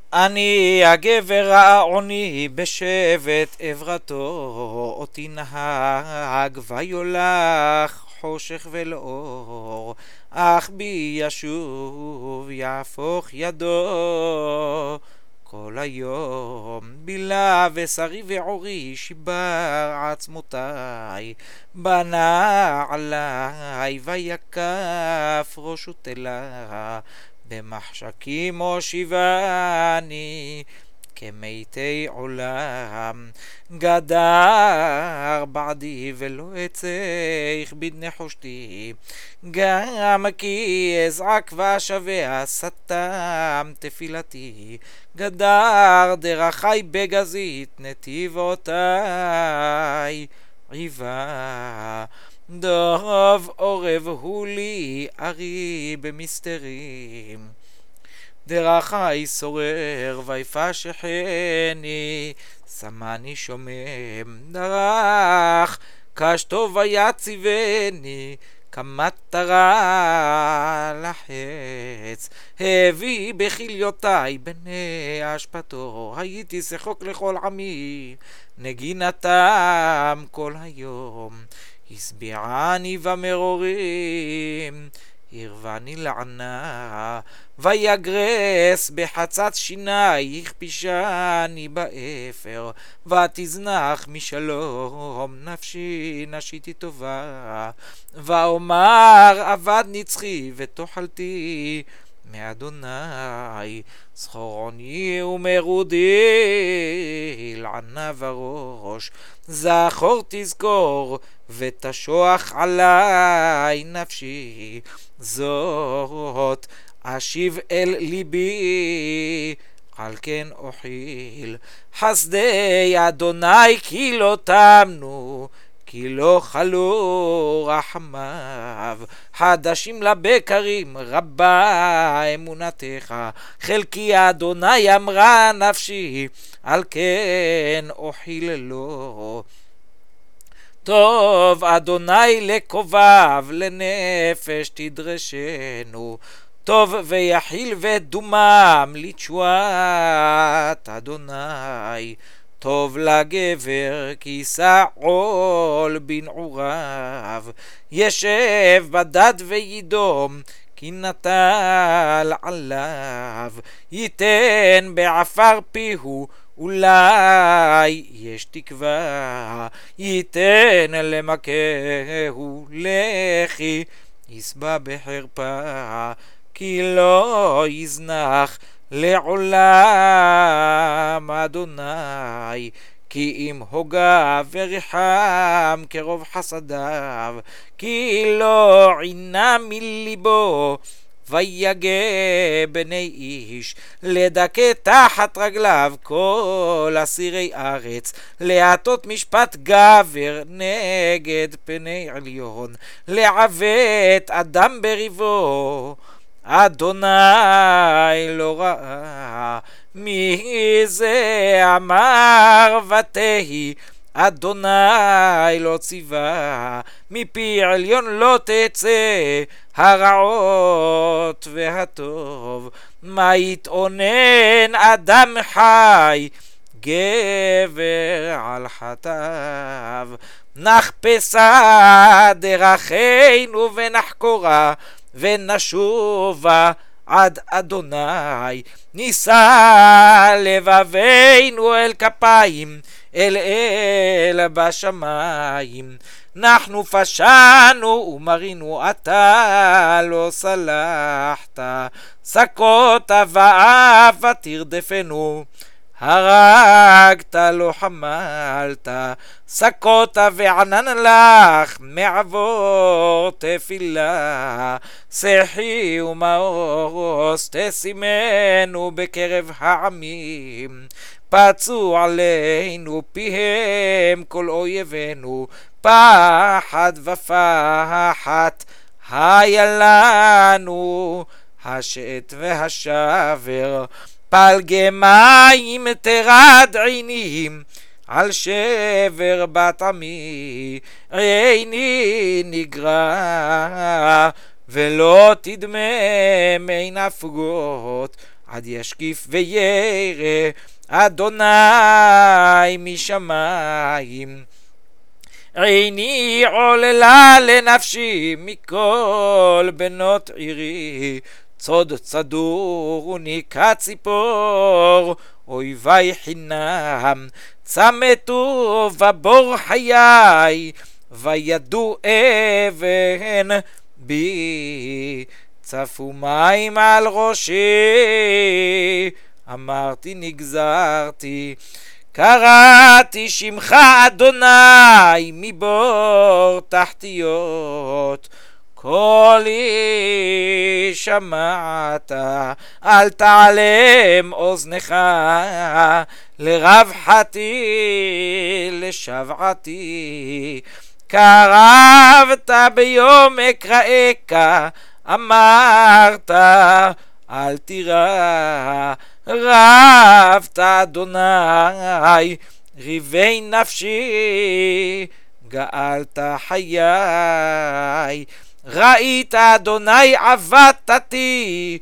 אני הגבר העוני בשבט עברתו, אותי נהג ויולך חושך ולאור, אך בי ישוב יהפוך ידו. כל היום בילה ושרי ועורי שיבר עצמותיי, בנה עליי ויקף ראשו תלה, במחשכים הושיבני כמתי עולם. גדר בעדי ולא אצא הכביד נחושתי, גם כי אזעק ואשבע סתם תפילתי. גדר דרכי בגזית נתיבותיי עיבה, דוב עורב הוא לי ארי במסתרים. דרכי שורר ויפשחני, שמני שומם דרך קשתו ויציבני, כמטרה לחץ. הביא בכליותיי בני אשפתו, הייתי שחוק לכל עמי נגינתם כל היום. הסביעני במרורים, הרבני לענה, ויגרס בחצת שיני, הכפישני באפר, ותזנח משלום נפשי נשיתי טובה. ואומר עבד נצחי ותאכלתי מאדוני, זכרוני ומרודי לענה וראש. זכור תזכור ותשוח עלי נפשי, זאת אשיב אל ליבי, על כן אוכיל. חסדי אדוני כי לא תמנו, כי לא חלו רחמיו. חדשים לבקרים רבה אמונתך, חלקי אדוני אמרה נפשי, על כן אוכיל לו. טוב אדוני לקובב, לנפש תדרשנו, טוב ויחיל ודומם לתשועת אדוני. טוב לגבר כי יישא עול בנעוריו, ישב בדד וידום כי נטל עליו. ייתן בעפר פיהו אולי יש תקווה, ייתן למכהו לחי יסבע בחרפה, כי לא יזנח לעולם אדוני. כי אם הוגה ורחם כרוב חסדיו, כי לא עינה מליבו ויגע בני איש. לדכא תחת רגליו כל אסירי ארץ, להטות משפט גבר נגד פני עליון, לעוות אדם בריבו. אדוני לא ראה, מי זה אמר ותהי, אדוני לא ציווה, מפי עליון לא תצא הרעות והטוב. מה יתאונן אדם חי, גבר על חטאיו. נחפשה דרכינו ונחקורה, ונשובה עד אדוני. נישא לבבינו אל כפיים, אל בשמיים. אנחנו פשענו ומרינו, אתה לא סלחת. סקות ואף תרדפנו, הרגת לא חמלת. סקות וענן לך מעבור תפילה, שחי ומאוס תשימנו בקרב העמים. פצו עלינו פיהם כל אויבינו, פחד ופחת היה לנו השט והשבר. פלגי מים תרד עינים על שבר בת עמי, עיני נגרע ולא תדמם עין הפגות עד ישקיף וירא אדוני משמיים. עיני עוללה לנפשי מכל בנות עירי, צוד צדורוני כציפור, אויבי חינם צמתו ובור חיי, וידו אבן בי, צפו מים על ראשי, אמרתי נגזרתי, קראתי שמך אדוני מבור תחתיות, קולי שמעת, אל תעלם אוזנך, לרווחתי לשבעתי, קרבת ביום אקראך, אמרת אל תירא, רבת אדוני ריבי נפשי, גאלת חיי, ראית אדוני עבדתי,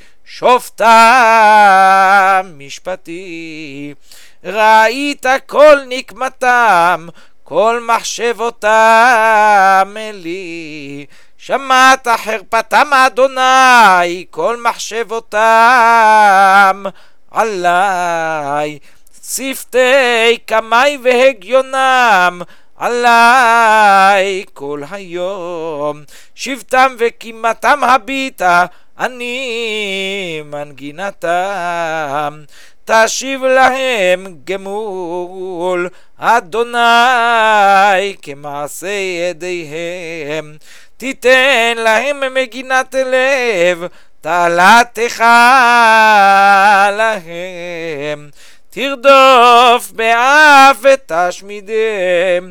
שופטה משפטי, ראית כל נקמתם, כל מחשבותם לי, שמעת חרפתם אדוני, כל מחשבותם עלי, שפתי קמי והגיונם עלי כל היום, שבטם וקימתם הביטה, אני מנגינתם, תשיב להם גמול אדוני כמעשה ידיהם, תיתן להם מגינת לב, תעלתך להם, תרדוף באף ותשמידם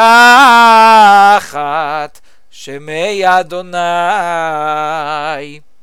מתחת שמי אדוני.